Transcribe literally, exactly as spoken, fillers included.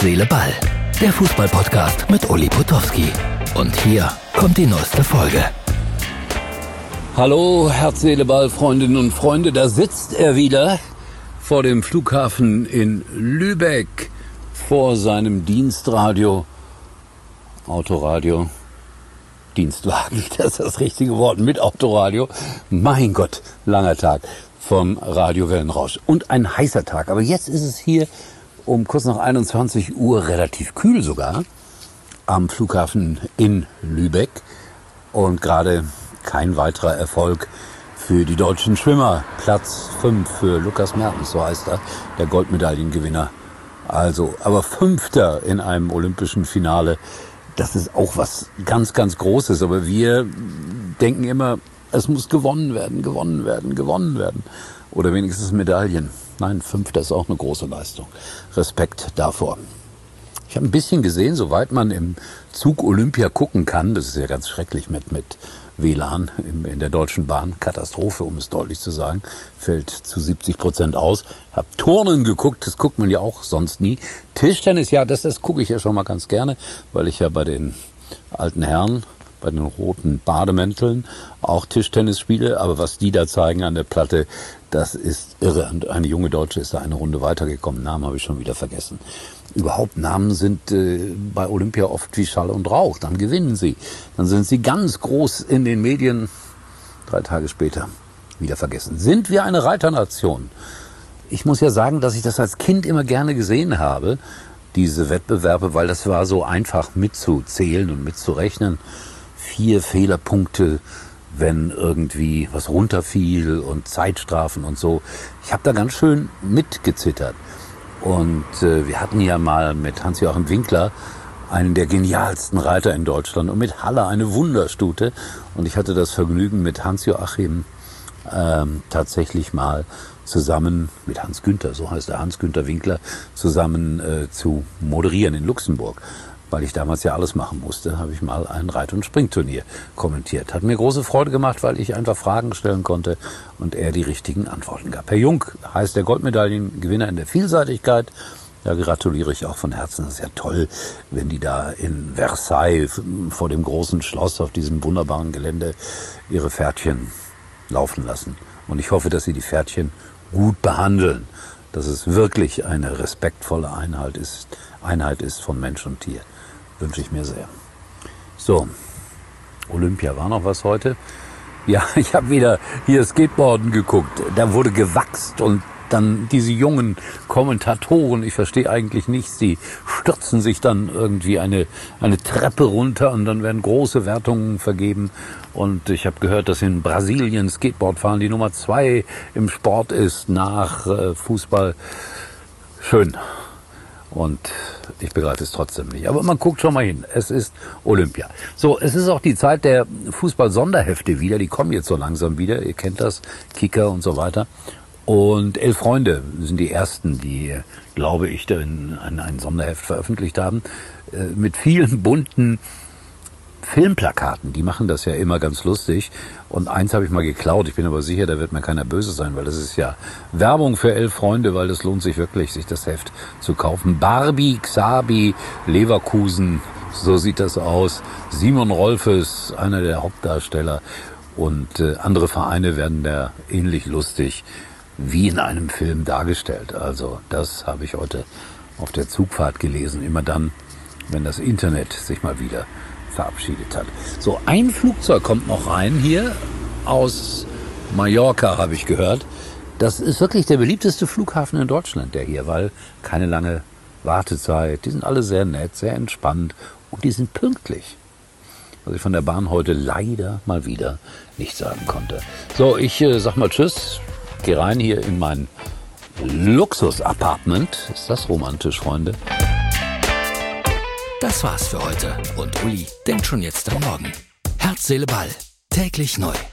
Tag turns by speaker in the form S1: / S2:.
S1: Seele, Ball. Der Fußball-Podcast mit Uli Potowski. Und hier kommt die neueste Folge.
S2: Hallo, Herz, Seele, Ball, Freundinnen und Freunde. Da sitzt er wieder vor dem Flughafen in Lübeck vor seinem Dienstradio, Autoradio, Dienstwagen, das ist das richtige Wort, mit Autoradio. Mein Gott, langer Tag vom Radio Wellenrausch und ein heißer Tag. Aber jetzt ist es hier um kurz nach einundzwanzig Uhr relativ kühl sogar am Flughafen in Lübeck und gerade kein weiterer Erfolg für die deutschen Schwimmer. Platz fünf für Lukas Mertens, so heißt er, der Goldmedaillengewinner. Also, aber Fünfter in einem olympischen Finale, das ist auch was ganz, ganz Großes. Aber wir denken immer, es muss gewonnen werden, gewonnen werden, gewonnen werden. Oder wenigstens Medaillen. Nein, Fünfter ist auch eine große Leistung. Respekt davor. Ich habe ein bisschen gesehen, soweit man im Zug Olympia gucken kann, das ist ja ganz schrecklich mit, mit W L A N in, in der Deutschen Bahn, Katastrophe, um es deutlich zu sagen, fällt zu siebzig Prozent aus. Hab Turnen geguckt, das guckt man ja auch sonst nie. Tischtennis, ja, das, das gucke ich ja schon mal ganz gerne, weil ich ja bei den alten Herren, bei den roten Bademänteln auch Tischtennis spiele, aber was die da zeigen an der Platte, das ist irre. Und eine junge Deutsche ist da eine Runde weitergekommen, Namen habe ich schon wieder vergessen. Überhaupt Namen sind äh, bei Olympia oft wie Schall und Rauch. Dann gewinnen sie. Dann sind sie ganz groß in den Medien. Drei Tage später wieder vergessen. Sind wir eine Reiternation? Ich muss ja sagen, dass ich das als Kind immer gerne gesehen habe, diese Wettbewerbe, weil das war so einfach mitzuzählen und mitzurechnen. Vier Fehlerpunkte, wenn irgendwie was runterfiel und Zeitstrafen und so. Ich habe da ganz schön mitgezittert. Und äh, wir hatten ja mal mit Hans-Joachim Winkler einen der genialsten Reiter in Deutschland und mit Haller eine Wunderstute. Und ich hatte das Vergnügen, mit Hans-Joachim ähm, tatsächlich mal zusammen mit Hans Günther, so heißt er, Hans Günther Winkler, zusammen äh, zu moderieren in Luxemburg. Weil ich damals ja alles machen musste, habe ich mal ein Reit- und Springturnier kommentiert. Hat mir große Freude gemacht, weil ich einfach Fragen stellen konnte und er die richtigen Antworten gab. Herr Jung heißt der Goldmedaillengewinner in der Vielseitigkeit. Da gratuliere ich auch von Herzen. Das ist ja toll, wenn die da in Versailles vor dem großen Schloss auf diesem wunderbaren Gelände ihre Pferdchen laufen lassen. Und ich hoffe, dass sie die Pferdchen gut behandeln. Dass es wirklich eine respektvolle Einheit ist, Einheit ist von Mensch und Tier. Wünsche ich mir sehr. So, Olympia, war noch was heute? Ja, ich habe wieder hier Skateboarden geguckt. Da wurde gewachst und dann diese jungen Kommentatoren, ich verstehe eigentlich nichts, die stürzen sich dann irgendwie eine, eine Treppe runter und dann werden große Wertungen vergeben. Und ich habe gehört, dass in Brasilien Skateboardfahren die Nummer zwei im Sport ist nach äh, Fußball. Schön. Und ich begreife es trotzdem nicht. Aber man guckt schon mal hin. Es ist Olympia. So, es ist auch die Zeit der Fußball-Sonderhefte wieder. Die kommen jetzt so langsam wieder. Ihr kennt das, Kicker und so weiter. Und Elf Freunde sind die ersten, die, glaube ich, ein, ein Sonderheft veröffentlicht haben. Mit vielen bunten Filmplakaten, die machen das ja immer ganz lustig. Und eins habe ich mal geklaut, ich bin aber sicher, da wird mir keiner böse sein, weil das ist ja Werbung für Elf Freunde, weil das lohnt sich wirklich, sich das Heft zu kaufen. Barbie, Xabi, Leverkusen, so sieht das aus. Simon Rolfes, einer der Hauptdarsteller. Und äh, andere Vereine werden da ähnlich lustig wie in einem Film dargestellt. Also das habe ich heute auf der Zugfahrt gelesen, immer dann, wenn das Internet sich mal wieder verabschiedet hat. So, ein Flugzeug kommt noch rein hier aus Mallorca, habe ich gehört. Das ist wirklich der beliebteste Flughafen in Deutschland, der hier, weil keine lange Wartezeit. Die sind alle sehr nett, sehr entspannt und die sind pünktlich. Was ich von der Bahn heute leider mal wieder nicht sagen konnte. So, ich äh, sag mal Tschüss, geh rein hier in mein Luxus-Apartment. Ist das romantisch, Freunde?
S1: Das war's für heute und Uli denkt schon jetzt am Morgen. Herz, Seele, Ball. Täglich neu.